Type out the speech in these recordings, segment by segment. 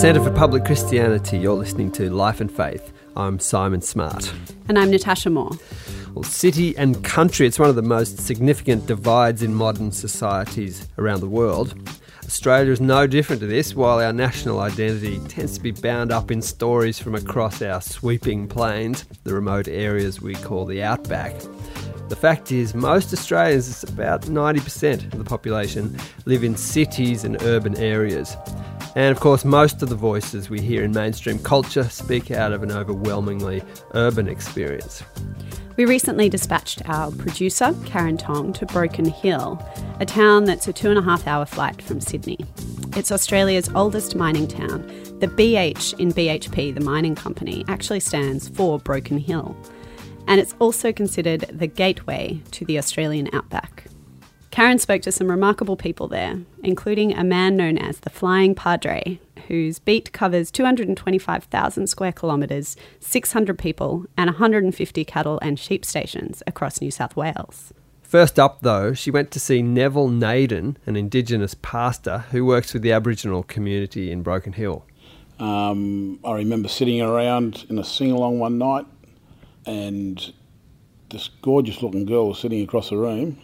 Centre for Public Christianity, you're listening to Life and Faith. I'm Simon Smart. And I'm Natasha Moore. Well, city and country, it's one of the most significant divides in modern societies around the world. Australia is no different to this, while our national identity tends to be bound up in stories from across our sweeping plains, the remote areas we call the outback. The fact is, most Australians, it's about 90% of the population, live in cities and urban areas. And of course, most of the voices we hear in mainstream culture speak out of an overwhelmingly urban experience. We recently dispatched our producer, Karen Tong, to Broken Hill, a town that's a 2.5-hour flight from Sydney. It's Australia's oldest mining town. The BH in BHP, the mining company, actually stands for Broken Hill. And it's also considered the gateway to the Australian outback. Karen spoke to some remarkable people there, including a man known as the Flying Padre, whose beat covers 225,000 square kilometres, 600 people and 150 cattle and sheep stations across New South Wales. First up, though, she went to see Neville Naden, an Indigenous pastor who works with the Aboriginal community in Broken Hill. I remember sitting around in a sing-along one night, and this gorgeous-looking girl was sitting across the room.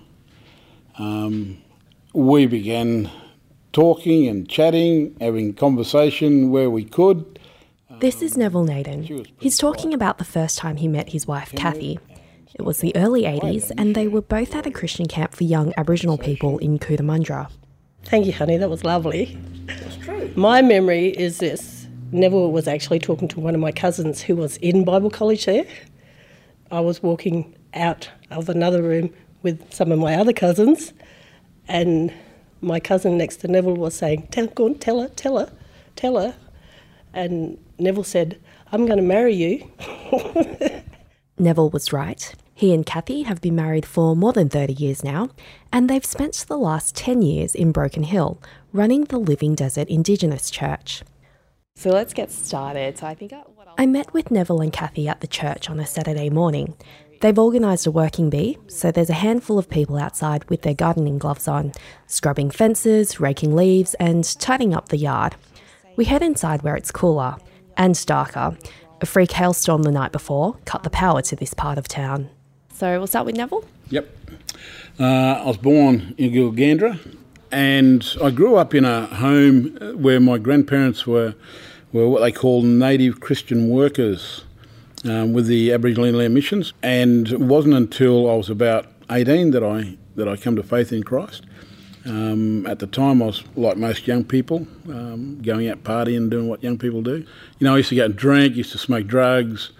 We began talking and chatting, having conversation where we could. This is Neville Naden. He's talking about the first time he met his wife, Kathy. It was the early 80s, and they were both at a Christian camp for young Aboriginal people in Cootamundra. Thank you, honey. That was lovely. That's true. My memory is this. Neville was actually talking to one of my cousins who was in Bible college there. I was walking out of another room with some of my other cousins, and my cousin next to Neville was saying, go on, tell her. And Neville said, I'm going to marry you. Neville was right. He and Kathy have been married for more than 30 years now, and they've spent the last 10 years in Broken Hill, running the Living Desert Indigenous Church. So let's get started. I met with Neville and Kathy at the church on a Saturday morning. They've organised a working bee, so there's a handful of people outside with their gardening gloves on, scrubbing fences, raking leaves and tidying up the yard. We head inside where it's cooler and darker. A freak hailstorm the night before cut the power to this part of town. So we'll start with Neville. Yep. I was born in Gilgandra, and I grew up in a home where my grandparents were what they call native Christian workers with the Aboriginal Inland Missions, and it wasn't until I was about 18 that I come to faith in Christ. At the time, I was like most young people, going out partying and doing what young people do. You know, I used to go and drink, used to smoke drugs,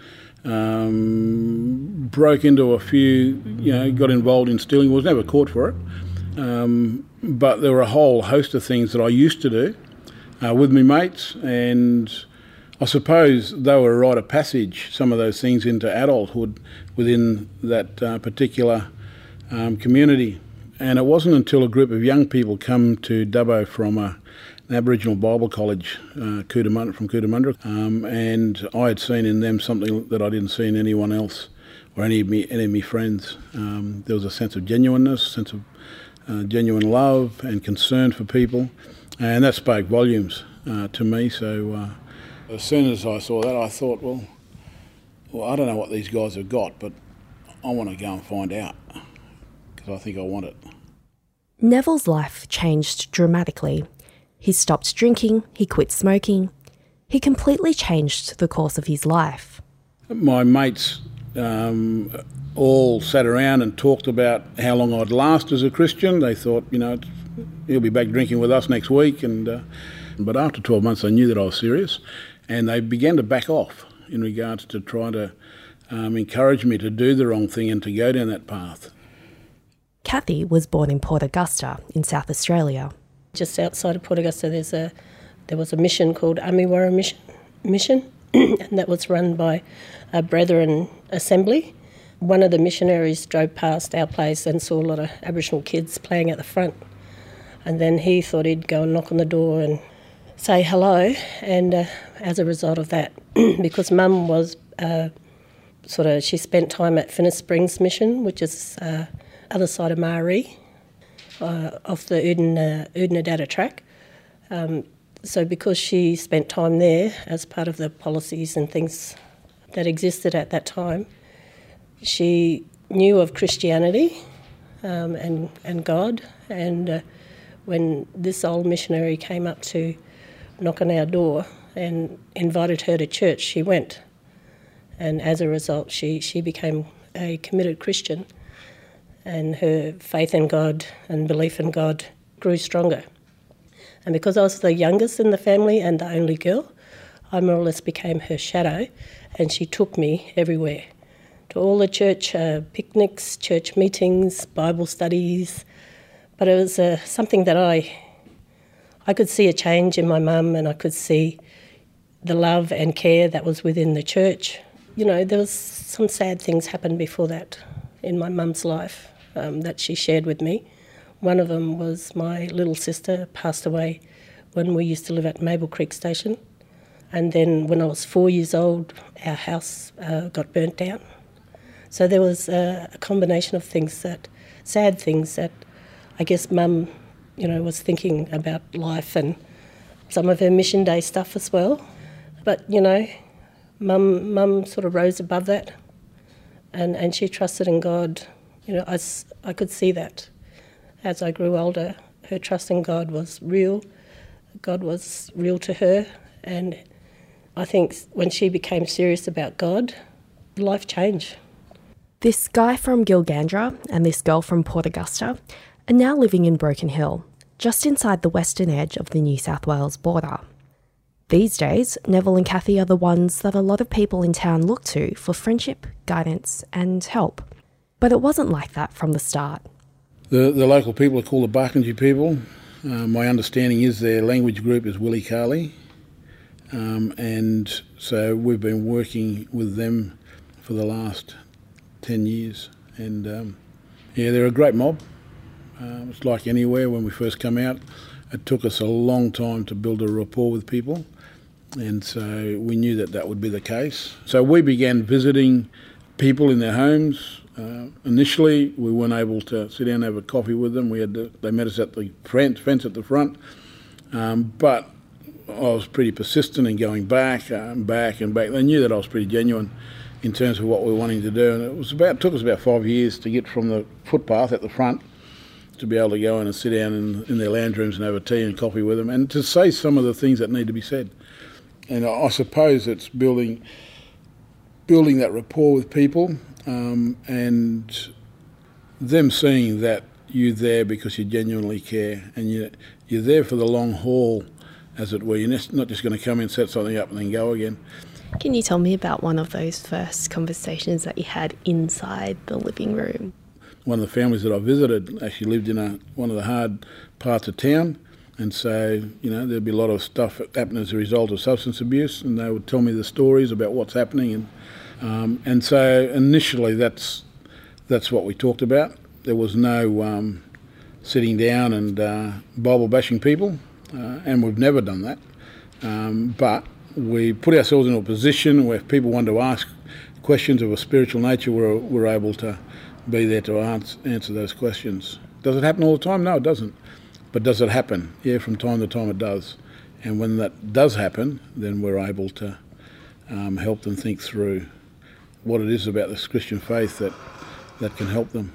broke into a few, got involved in stealing. Was never caught for it. But there were a whole host of things that I used to do with my mates, and I suppose they were a rite of passage, some of those things, into adulthood within that particular community. And it wasn't until a group of young people come to Dubbo from an Aboriginal Bible college, from Cootamundra, and I had seen in them something that I didn't see in anyone else or any of my friends. There was a sense of genuineness, sense of genuine love and concern for people, and that spoke volumes to me. So as soon as I saw that, I thought, well, I don't know what these guys have got, but I want to go and find out, because I think I want it. Neville's life changed dramatically. He stopped drinking, he quit smoking. He completely changed the course of his life. My mates all sat around and talked about how long I'd last as a Christian. They thought, he'll be back drinking with us next week. But after 12 months, they knew that I was serious, and they began to back off in regards to trying to encourage me to do the wrong thing and to go down that path. Kathy was born in Port Augusta in South Australia. Just outside of Port Augusta, there was a mission called Amiwara Mission, and that was run by a Brethren Assembly. One of the missionaries drove past our place and saw a lot of Aboriginal kids playing at the front, and then he thought he'd go and knock on the door and say hello. And as a result of that, because Mum was she spent time at Finnis Springs Mission, which is other side of Maree, off the Udinadatta track. So because she spent time there as part of the policies and things that existed at that time, she knew of Christianity and God. And when this old missionary came up to knock on our door and invited her to church, she went. And as a result, she became a committed Christian, and her faith in God and belief in God grew stronger. And because I was the youngest in the family and the only girl, I more or less became her shadow, and she took me everywhere, to all the church picnics, church meetings, Bible studies. But it was something that I could see a change in my mum, and I could see the love and care that was within the church. You know, there was some sad things happened before that in my mum's life that she shared with me. One of them was my little sister passed away when we used to live at Mabel Creek Station. And then when I was 4 years old, our house got burnt down. So there was a combination of things sad things that I guess Mum, was thinking about life and some of her mission day stuff as well. But, Mum sort of rose above that, and she trusted in God. I could see that. As I grew older, her trust in God was real. God was real to her. And I think when she became serious about God, life changed. This guy from Gilgandra and this girl from Port Augusta are now living in Broken Hill, just inside the western edge of the New South Wales border. These days, Neville and Kathy are the ones that a lot of people in town look to for friendship, guidance and help. But it wasn't like that from the start. The local people are called the Barkindji people. My understanding is their language group is Willie Carley. And so we've been working with them for the last 10 years. And they're a great mob. It's like anywhere when we first come out. It took us a long time to build a rapport with people. And so we knew that would be the case. So we began visiting people in their homes. Initially, we weren't able to sit down and have a coffee with them. They met us at the fence at the front. But I was pretty persistent in going back and back. They knew that I was pretty genuine in terms of what we were wanting to do. And it took us about 5 years to get from the footpath at the front to be able to go in and sit down in their lounge rooms and have a tea and coffee with them, and to say some of the things that need to be said. And I suppose it's building that rapport with people, and them seeing that you're there because you genuinely care, and you're there for the long haul, as it were. You're not just going to come in, set something up and then go again. Can you tell me about one of those first conversations that you had inside the living room? One of the families that I visited actually lived in one of the hard parts of town, and so there'd be a lot of stuff happening as a result of substance abuse, and they would tell me the stories about what's happening, and so initially that's what we talked about. There was no sitting down and Bible bashing people, and we've never done that, but we put ourselves in a position where if people wanted to ask questions of a spiritual nature, we're able to be there to answer those questions. Does it happen all the time? No, it doesn't. But does it happen? Yeah, from time to time it does. And when that does happen, then we're able to help them think through what it is about this Christian faith that can help them.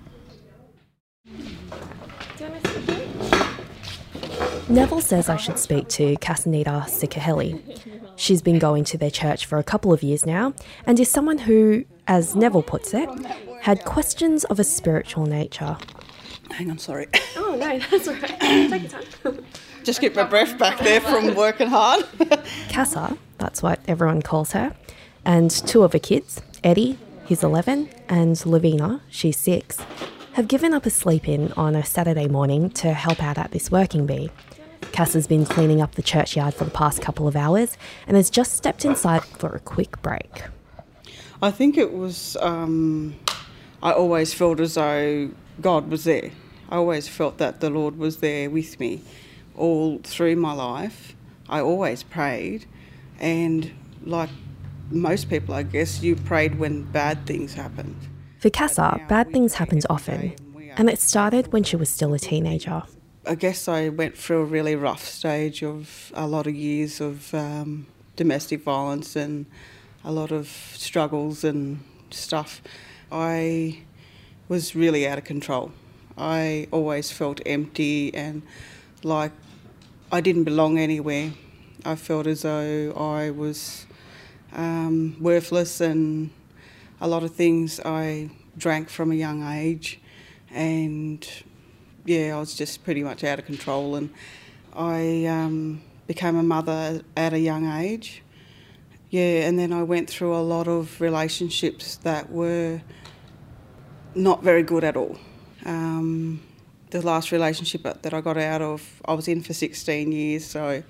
Neville says I should speak to Casanita Sikaheli. She's been going to their church for a couple of years now and is someone who, as Neville puts it, had questions of a spiritual nature. Hang on, sorry. Oh, no, that's all right. Take your time. Just get my breath back there from working hard. Casa, that's what everyone calls her, and two of her kids, Eddie, he's 11, and Lavina, she's 6, have given up a sleep-in on a Saturday morning to help out at this working bee. Casa's been cleaning up the churchyard for the past couple of hours and has just stepped inside for a quick break. I think it was, I always felt as though God was there. I always felt that the Lord was there with me all through my life. I always prayed, and like most people, I guess, you prayed when bad things happened. For Casa, bad things happened often, and it started when she was still a teenager. I guess I went through a really rough stage of a lot of years of domestic violence and a lot of struggles and stuff. I was really out of control. I always felt empty and like I didn't belong anywhere. I felt as though I was worthless, and a lot of things I drank from a young age, and I was just pretty much out of control. And I became a mother at a young age. And then I went through a lot of relationships that were not very good at all. The last relationship that I got out of, I was in for 16 years, so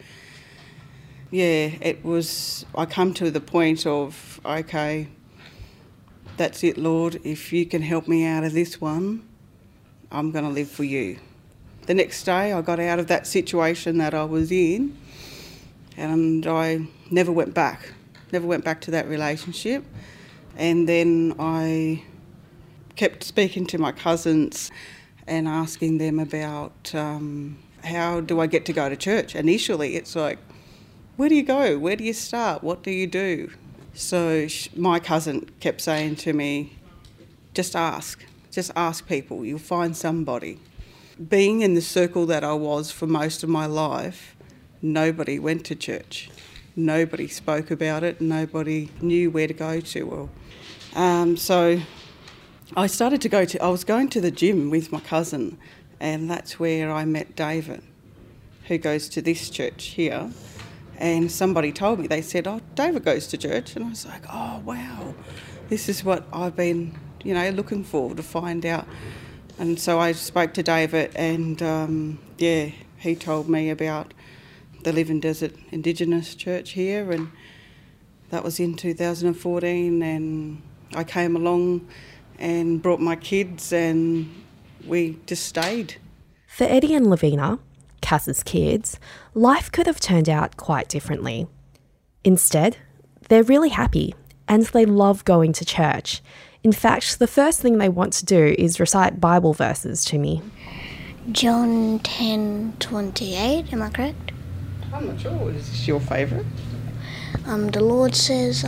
it was, I come to the point of, okay, that's it, Lord, if you can help me out of this one, I'm going to live for you. The next day I got out of that situation that I was in, and I never went back to that relationship. And then I kept speaking to my cousins and asking them about how do I get to go to church. Initially it's like, where do you go? Where do you start? What do you do? So my cousin kept saying to me, just ask people, you'll find somebody. Being in the circle that I was for most of my life, nobody went to church. Nobody spoke about it. Nobody knew where to go to. So I started I was going to the gym with my cousin, and that's where I met David, who goes to this church here. And somebody told me, they said, oh, David goes to church. And I was like, oh, wow, this is what I've been, looking for, to find out. And so I spoke to David, and he told me about the Living Desert Indigenous Church here, and that was in 2014, and I came along and brought my kids, and we just stayed. For Eddie and Lavina, Cass's kids, life could have turned out quite differently. Instead, they're really happy and they love going to church. In fact, the first thing they want to do is recite Bible verses to me. John 10:28, am I correct? I'm not sure. Is this your favourite? The Lord says,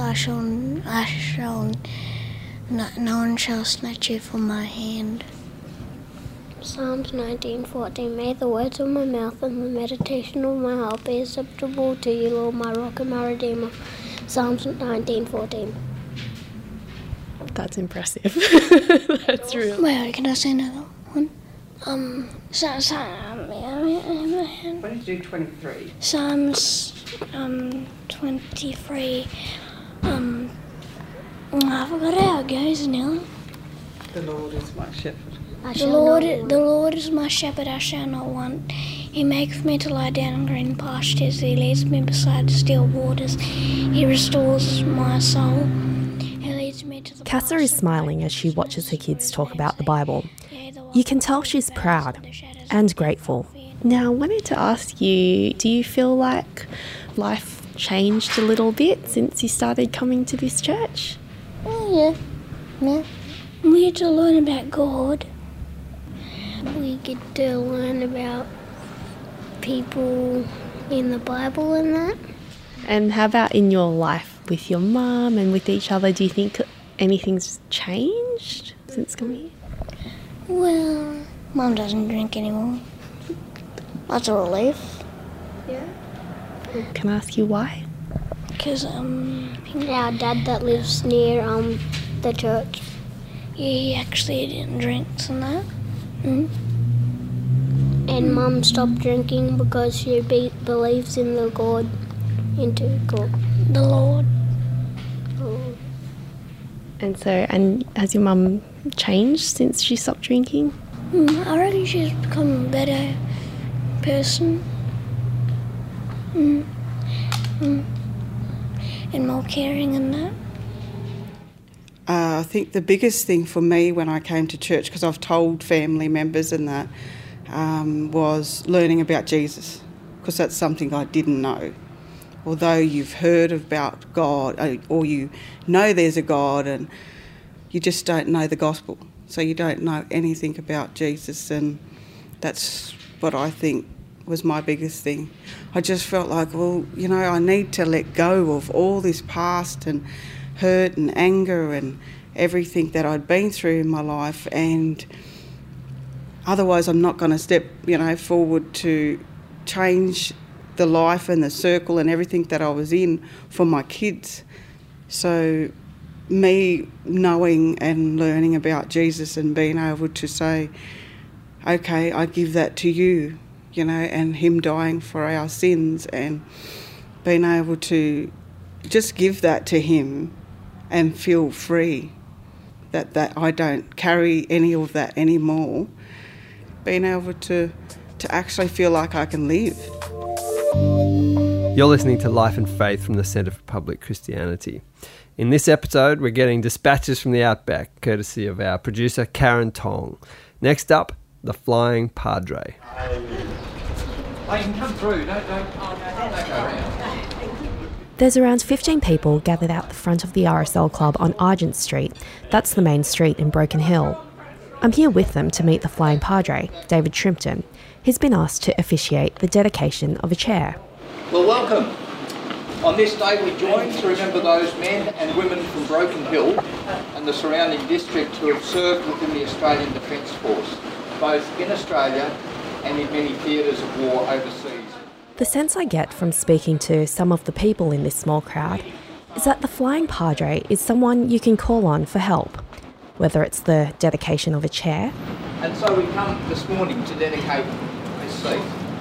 no one shall snatch you from my hand. Psalms 19:14. May the words of my mouth and the meditation of my heart be acceptable to you, Lord, my rock and my redeemer. Psalms 19:14. That's impressive. That's real. Wait, can I say another one? Why did you do 23? Psalms 23. I forgot how it goes now. The Lord is my shepherd. The Lord is my shepherd, I shall not want. He maketh me to lie down in green pastures. He leads me beside the still waters. He restores my soul. He leads me to the Cassa is smiling as she watches her kids talk about the Bible. You can tell she's proud and grateful. Now, I wanted to ask you, do you feel like life changed a little bit since you started coming to this church? Oh, yeah. We get to learn about God. We get to learn about people in the Bible and that. And how about in your life with your mum and with each other? Do you think anything's changed since coming here? Well, Mum doesn't drink anymore. That's a relief. Yeah. Can I ask you why? Because, our dad that lives near the church, he actually didn't drink and that. And Mum stopped drinking because she believes in the God. The Lord. Oh. And has your mum changed since she stopped drinking? I reckon she's become a better person. And more caring and that. I think the biggest thing for me when I came to church, because I've told family members and that, was learning about Jesus, because that's something I didn't know. Although you've heard about God, or you know there's a God, and you just don't know the gospel. So you don't know anything about Jesus, and that's what I think was my biggest thing. I just felt like, well, you know, I need to let go of all this past and hurt and anger and everything that I'd been through in my life, and otherwise I'm not going to step, you know, forward to change the life and the circle and everything that I was in for my kids. So me knowing and learning about Jesus and being able to say, okay, I give that to you, you know, and him dying for our sins, and being able to just give that to him and feel free, that I don't carry any of that anymore, being able to actually feel like I can live. You're listening to Life and Faith from the Centre for Public Christianity. In this episode, we're getting dispatches from the outback, courtesy of our producer Karen Tong. Next up, the Flying Padre. I can come through, don't go around. There's around 15 people gathered out the front of the RSL Club on Argent Street. That's the main street in Broken Hill. I'm here with them to meet the Flying Padre, David Shrimpton. He's been asked to officiate the dedication of a chair. Well, welcome. On this day we join to remember those men and women from Broken Hill and the surrounding district who have served within the Australian Defence Force, both in Australia and in many theatres of war overseas. The sense I get from speaking to some of the people in this small crowd is that the Flying Padre is someone you can call on for help, whether it's the dedication of a chair. And so we come this morning to dedicate this seat.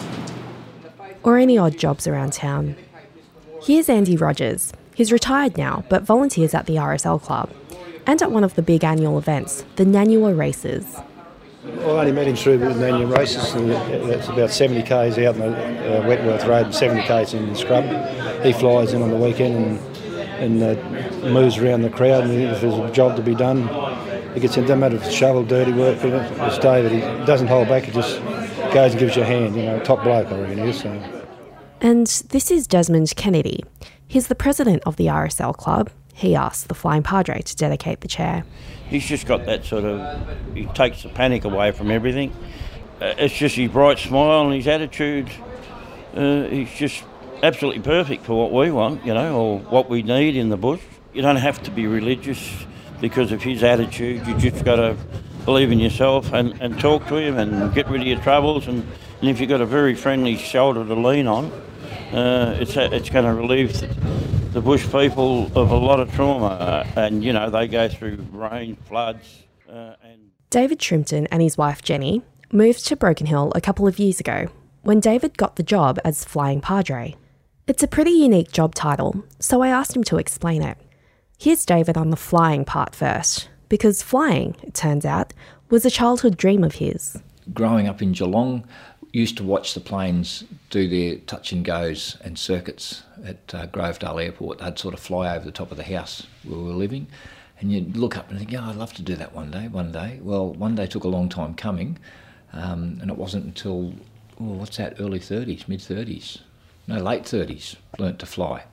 Or any odd jobs around town. Here's Andy Rogers. He's retired now, but volunteers at the RSL Club and at one of the big annual events, the Nanua Races. I only met him through the Nanua Races, and that's about 70 k's out in the Wentworth Road and 70 k's in the scrub. He flies in on the weekend and moves around the crowd, and if there's a job to be done, he gets in. Doesn't matter if it's shovel, dirty work, it's David. He doesn't hold back, he just goes and gives you a hand, you know, top bloke I reckon he is. So. And this is Desmond Kennedy. He's the president of the RSL Club. He asked the Flying Padre to dedicate the chair. He's just got that sort of, he takes the panic away from everything. It's just his bright smile and his attitude. He's just absolutely perfect for what we want, you know, or what we need in the bush. You don't have to be religious because of his attitude. You just got to believe in yourself and talk to him and get rid of your troubles. And if you've got a very friendly shoulder to lean on, it's going to relieve the bush people of a lot of trauma, and you know they go through rain, floods. David Shrimpton and his wife Jenny moved to Broken Hill a couple of years ago when David got the job as Flying Padre. It's a pretty unique job title, so I asked him to explain it. Here's David on the flying part first, because flying, it turns out, was a childhood dream of his. Growing up in Geelong, used to watch the planes do their touch and goes and circuits at Grovedale Airport. They'd sort of fly over the top of the house where we were living, and you'd look up and think, yeah, I'd love to do that one day. Well, one day took a long time coming, and it wasn't until, early 30s, mid-30s, no, late 30s, learnt to fly.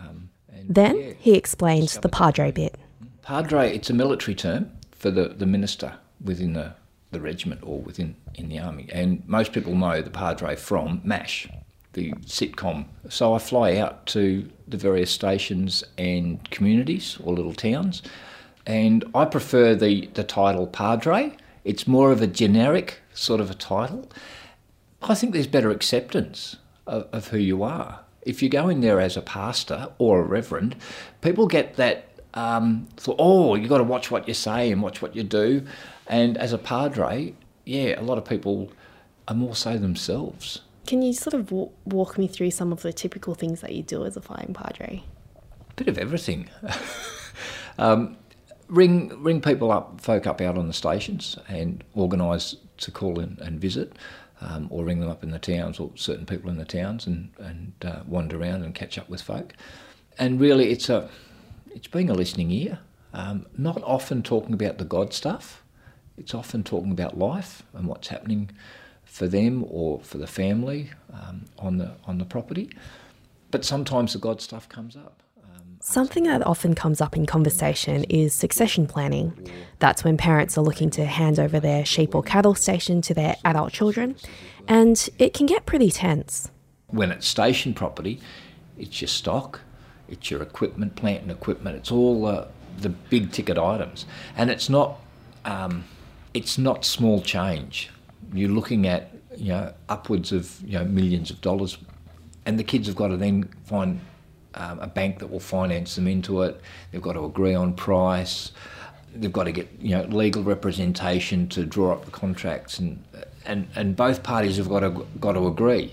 Then he explained the Padre bit. Padre, it's a military term for the minister within the regiment or in the army, and most people know the Padre from MASH, the sitcom. So I fly out to the various stations and communities or little towns, and I prefer the title Padre. It's more of a generic sort of a title. I think there's better acceptance of who you are. If you go in there as a pastor or a reverend, people get that thought, you've got to watch what you say and watch what you do. And as a Padre, a lot of people are more so themselves. Can you sort of walk me through some of the typical things that you do as a Flying Padre? A bit of everything. Ring folk up out on the stations and organise to call in and visit, or ring them up in the towns or certain people in the towns and wander around and catch up with folk. And really it's being a listening ear, not often talking about the God stuff. It's often talking about life and what's happening for them or for the family on the property. But sometimes the God stuff comes up. Something that often comes up in conversation is succession planning. That's when parents are looking to hand over their sheep or cattle station to their adult children, and it can get pretty tense. When it's station property, it's your stock, it's your equipment, plant and equipment, it's all the big ticket items. And it's not small change. You're looking at, upwards of, millions of dollars. And the kids have got to then find a bank that will finance them into it. They've got to agree on price. They've got to get, legal representation to draw up the contracts, and both parties have got to agree.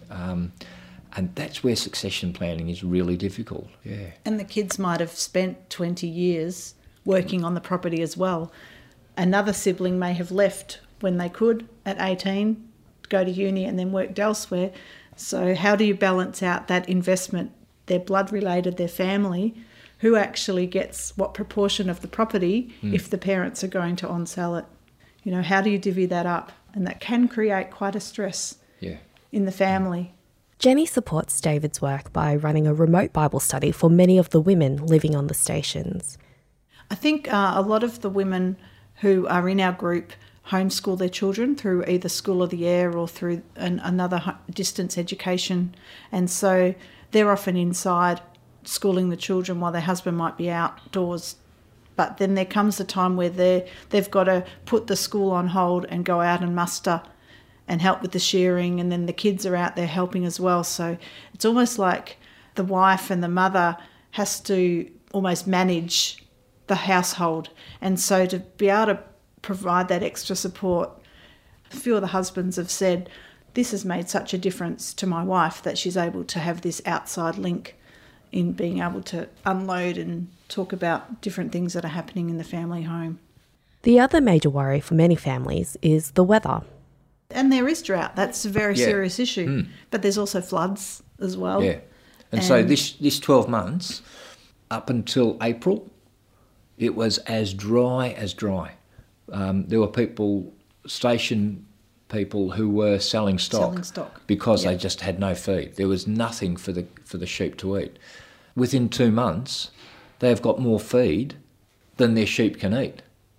And that's where succession planning is really difficult. Yeah. And the kids might have spent 20 years working on the property as well. Another sibling may have left when they could at 18, go to uni and then worked elsewhere. So how do you balance out that investment? They're blood related, their family, who actually gets what proportion of the property if the parents are going to on-sell it? How do you divvy that up? And that can create quite a stress in the family. Jenny supports David's work by running a remote Bible study for many of the women living on the stations. I think a lot of the women who are in our group homeschool their children through either School of the Air or through another distance education. And so they're often inside schooling the children while their husband might be outdoors. But then there comes a time where they've got to put the school on hold and go out and muster and help with the shearing, and then the kids are out there helping as well. So it's almost like the wife and the mother has to almost manage the household. And so to be able to provide that extra support, a few of the husbands have said, this has made such a difference to my wife that she's able to have this outside link in being able to unload and talk about different things that are happening in the family home. The other major worry for many families is the weather. And there is drought. That's a very serious issue. But there's also floods as well. Yeah. And so this 12 months, up until April, it was as dry as dry. There were station people who were selling stock because they just had no feed. There was nothing for the sheep to eat. Within 2 months, they've got more feed than their sheep can eat.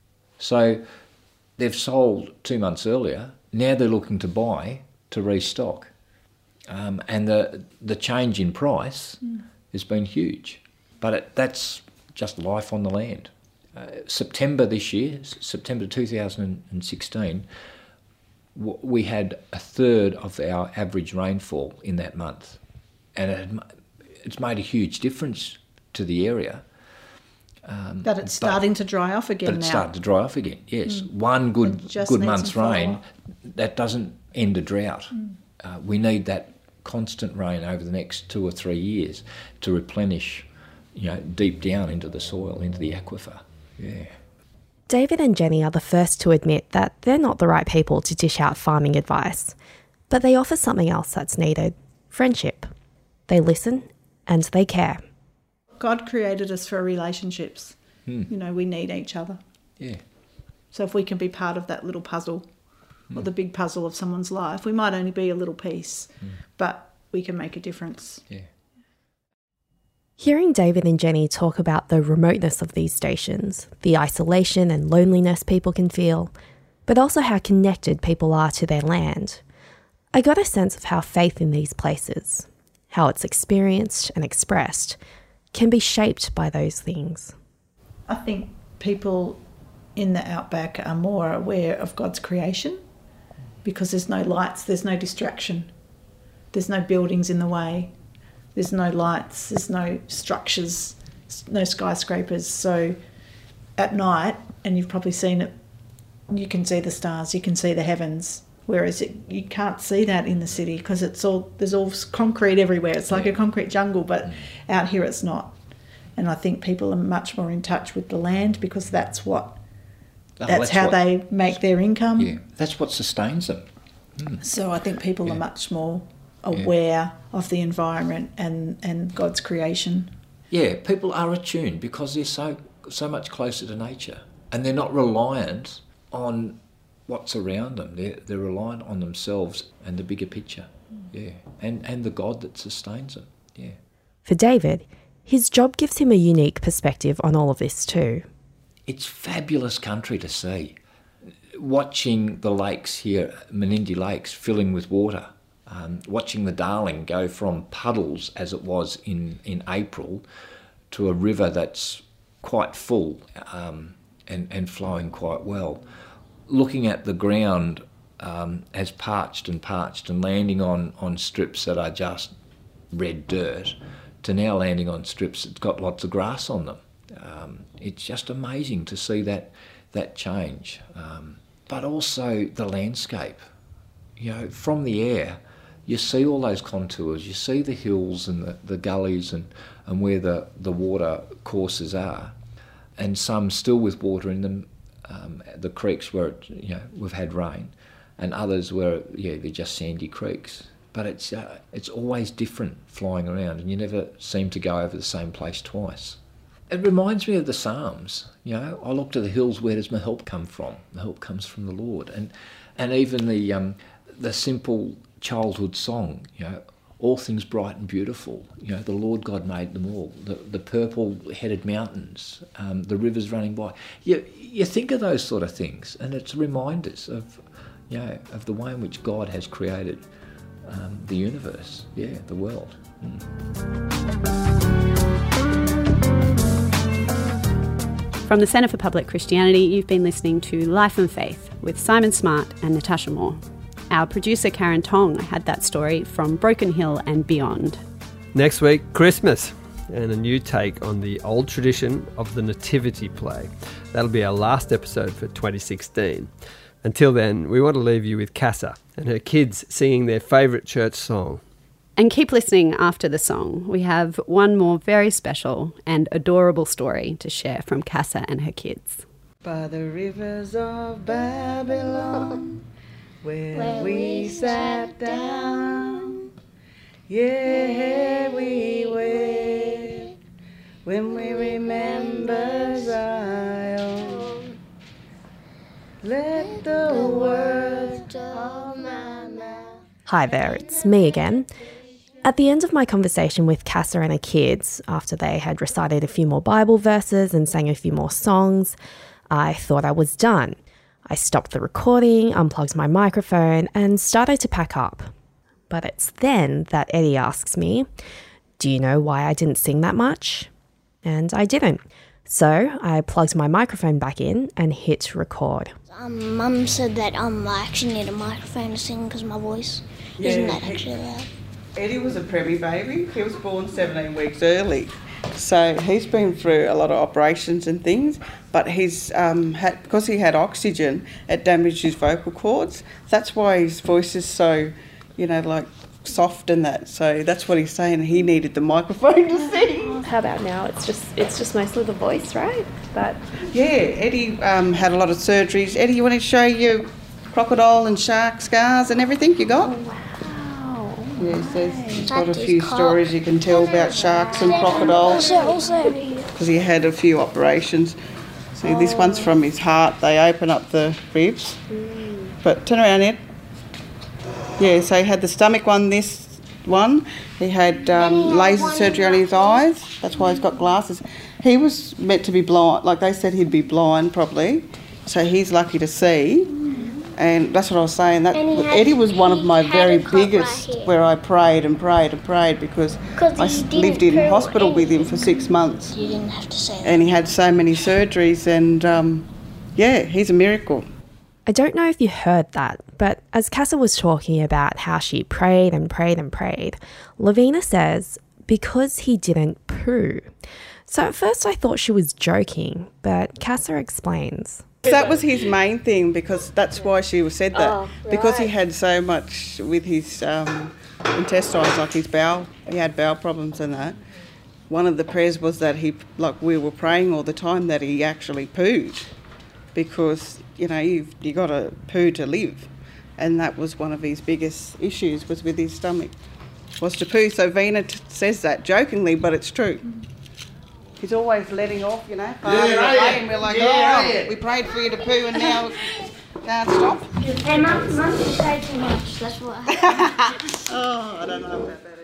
So they've sold 2 months earlier. Now they're looking to buy to restock. And the change in price has been huge. But that's just life on the land. September this year, September 2016, we had a third of our average rainfall in that month. And it's made a huge difference to the area. But it's starting to dry off again now. But it's starting to dry off again, yes. One good month's rain, that doesn't end a drought. We need that constant rain over the next 2 or 3 years to replenish, deep down into the soil, into the aquifer. Yeah. David and Jenny are the first to admit that they're not the right people to dish out farming advice, but they offer something else that's needed: friendship. They listen and they care. God created us for relationships. We need each other. Yeah. So if we can be part of that little puzzle or the big puzzle of someone's life, we might only be a little piece, but we can make a difference. Yeah. Hearing David and Jenny talk about the remoteness of these stations, the isolation and loneliness people can feel, but also how connected people are to their land, I got a sense of how faith in these places, how it's experienced and expressed, can be shaped by those things. I think people in the outback are more aware of God's creation because there's no lights, there's no distraction, there's no buildings in the way, there's no lights, there's no structures, no skyscrapers. So at night, and you've probably seen it, you can see the stars, you can see the heavens, whereas you can't see that in the city because there's all concrete everywhere. It's like a concrete jungle, but out here it's not. And I think people are much more in touch with the land because that's how they make their income. Yeah, that's what sustains them. So I think people are much more aware of the environment and God's creation. Yeah, people are attuned because they're so much closer to nature, and they're not reliant on what's around them. They're reliant on themselves and the bigger picture. Yeah, and the God that sustains them. Yeah. For David, His job gives him a unique perspective on all of this too. It's fabulous country to see. Watching the lakes here, Menindee Lakes, filling with water, watching the Darling go from puddles, as it was in April, to a river that's quite full and flowing quite well. Looking at the ground as parched and landing on strips that are just red dirt, to now landing on strips that's got lots of grass on them. It's just amazing to see that change. But also the landscape. You know, from the air, you see all those contours, you see the hills and the gullies and where the water courses are, and some still with water in them, the creeks where we've had rain, and others where they're just sandy creeks. But it's always different flying around, and you never seem to go over the same place twice. It reminds me of the Psalms. I look to the hills, where does my help come from? My help comes from the Lord. And even the simple childhood song, all things bright and beautiful. The Lord God made them all. The purple-headed mountains, the rivers running by. You think of those sort of things, and it's reminders of the way in which God has created the universe, the world. From the Centre for Public Christianity, you've been listening to Life and Faith with Simon Smart and Natasha Moore. Our producer Karen Tong had that story from Broken Hill and beyond. Next week, Christmas, and a new take on the old tradition of the Nativity play. That'll be our last episode for 2016. Until then, we want to leave you with Casa and her kids singing their favourite church song. And keep listening after the song. We have one more very special and adorable story to share from Casa and her kids. By the rivers of Babylon, where we sat down, we wept when we remember Zion. Let the words of my mouth. Hi there, it's me again. At the end of my conversation with Casa and her kids, after they had recited a few more Bible verses and sang a few more songs, I thought I was done. I stopped the recording, unplugged my microphone, and started to pack up. But it's then that Eddie asks me, "Do you know why I didn't sing that much?" And I didn't. So I plugged my microphone back in and hit record. Mum said that I actually need a microphone to sing because my voice isn't that actually loud. Eddie was a preemie baby. He was born 17 weeks early. So he's been through a lot of operations and things, but he's because he had oxygen, it damaged his vocal cords. That's why his voice is so, soft and that. So that's what he's saying. He needed the microphone to sing. How about now? It's just mostly the voice, right? Eddie had a lot of surgeries. Eddie, you want to show you crocodile and shark scars and everything you got? Oh, wow. Yes, he's got a few stories you can tell about sharks and crocodiles. Also, because he had a few operations. See, this one's from his heart. They open up the ribs. But turn around, Ed. Yeah, so he had the stomach one, this one. He had laser surgery on his eyes. That's why he's got glasses. He was meant to be blind. Like they said he'd be blind probably. So he's lucky to see. And that's what I was saying. Eddie was one of my very biggest, where I prayed and prayed and prayed because I lived in hospital with him for 6 months. You didn't have to say that. And he had so many surgeries and, he's a miracle. I don't know if you heard that, but as Casa was talking about how she prayed and prayed and prayed, Lavina says, because he didn't poo. So at first I thought she was joking, but Casa explains. That was his main thing because that's why she said that. Oh, right. Because he had so much with his intestines, like his bowel. He had bowel problems and that. One of the prayers was that we were praying all the time that he actually pooed because, you got to poo to live. And that was one of his biggest issues was with his stomach, was to poo. So Vina says that jokingly, but it's true. He's always letting off, and we're like, we prayed for you to poo and now can't stop. Hey, Mum, you say too much, that's why. I don't know about that.